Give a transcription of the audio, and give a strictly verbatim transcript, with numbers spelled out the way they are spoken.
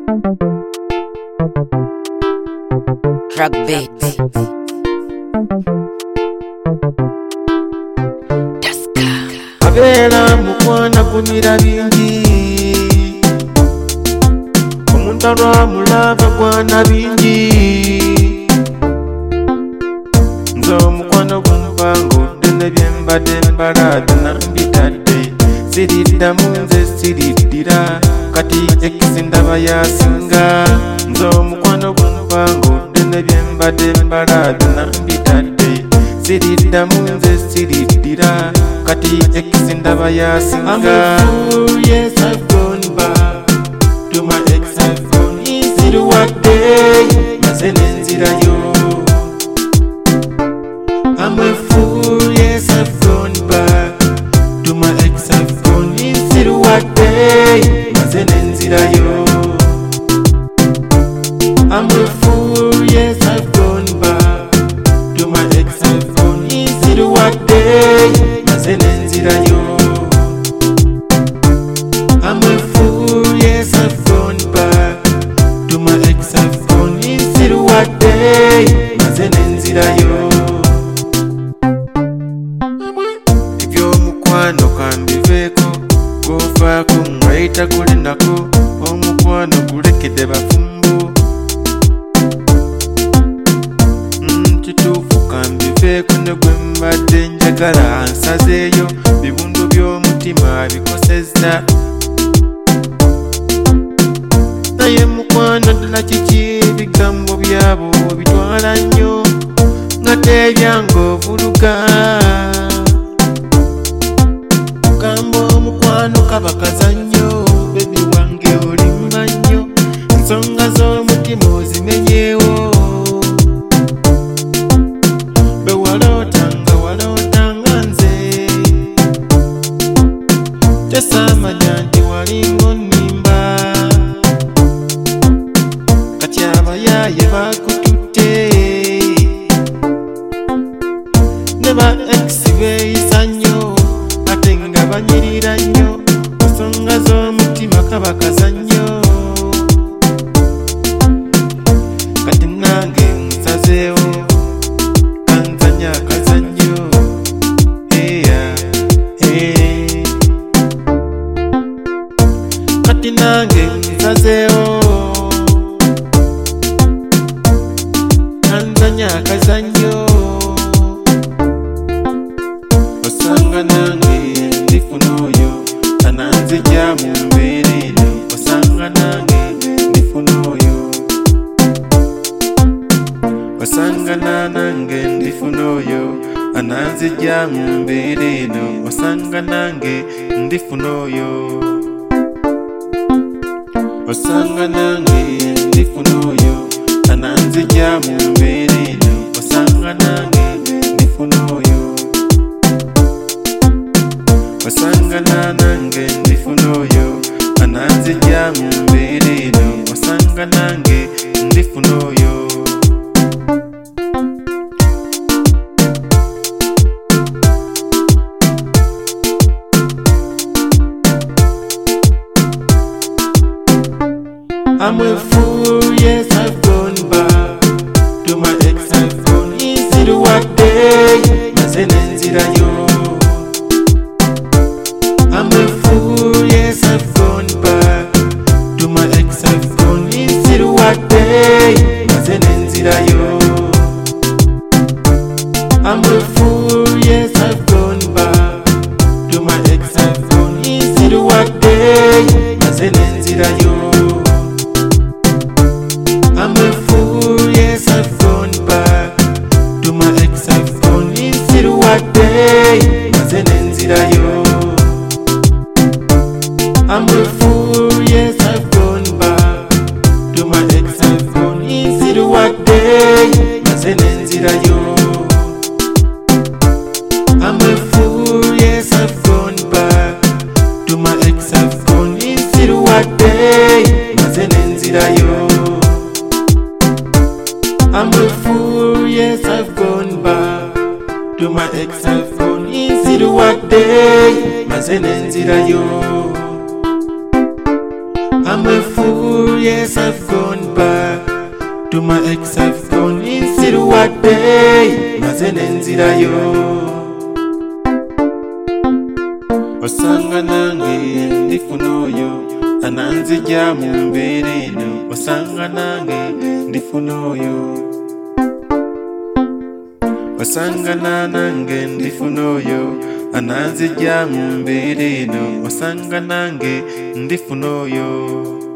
Drug beat. Abera mukwana kumira bingi, omuntu alwamulaba gwana bingi. Nze omukwano gumpangodde ne byembadde mbalabe nambitadde, siriddamu nze siriddira kati ekisi ndaba yasinga. Nze omukwano gumpangodde ne byembadde mbalabe nambitadde, siriddamu nze siriddira kati ekisi ndaba yasinga. I'm a fool, yes I've gone back to my ex-iPhone. Inzira wadde maze nenzirayo. I'm a fool, yes I've gone back to my ex-iPhone. Inzira wadde maze nenzirayo. I'm a fool, yes I've gone back to my ex-iPhone. Inzira wadde maze nenzirayo. I'm a fool, yes I've gone back to my ex-iPhone. Inzira wadde maze nenzirayo. Ebyomukwano kambiveeko, gofaako ngayita kulinako, omukwano gulekedde bafumbo. Kituufu kambiveeko ne gwe mbadde njagala ansazeeyo, bibundu by'omutima bikosezza. Naye mukwano ddala kiki ebigambo byabo bitwala nnyo nga tebyange ovuluga. Gamba omukwano kaba kazannyo, bebi wange olimba nnyo, ensonga z'omutima ozimenyeewo. Bewalootanga walootanga nze, kyosaamanya nti walinga onnimba. Kati abayaaye bakututte ne ba ex beeyisa nnyo, ate nga banyirira nnyo, ensonga z'omutima kaba kazannyo. Kati nange nsazeewo kanzanya akazannyo. Eya, eh. Kati nange nsazeewo kanzanya akazannyo. Osanga nange ndifuna oyo ananzigya mu mbeera eno. Osanga nange ndifuna oyo, osanga nange ndifuna oyo ananzigya mu mbeera eno. Osanga nange ndifuna oyo, osanga nange ndifuna oyo ananzigya mu mbeera eno. Osanga nange ndifuna oyo, osanga nange ndifuna oyo ananzigya mu mbeera eno. Osanga nange ndifuna oyo. I'm a fool, yes I've gone back to my ex-iPhone. Inzira wadde maze nenzirayo. I'm a fool, yes I've gone back to my ex-iPhone. Inzira wadde maze nenzirayo. I'm a fool, yes I've gone back to my ex-iPhone. Inzira wadde maze nenzirayo. I'm a fool, yes I've gone back to my ex-iPhone. Inzira wadde maze nenzirayo. I'm a fool, yes I've gone back to my ex-iPhone. Inzira wadde maze nenzirayo. I'm a fool, yes I've gone back to my ex-iPhone. Inzira wadde maze nenzirayo. I'm a fool, yes I've gone back to my ex-iPhone. Inzira wadde maze nenzirayo. I'm a fool, yes I've gone back to my ex. I've gone instead what day maze nenzirayo. Osanga nange ndifuna oyo ananzija mu mbeera eno. Osanga nange ndifuna oyo, osanga nange ndifuna oyo ananzija mu mbeera eno. Osanga nange ndifuna oyo.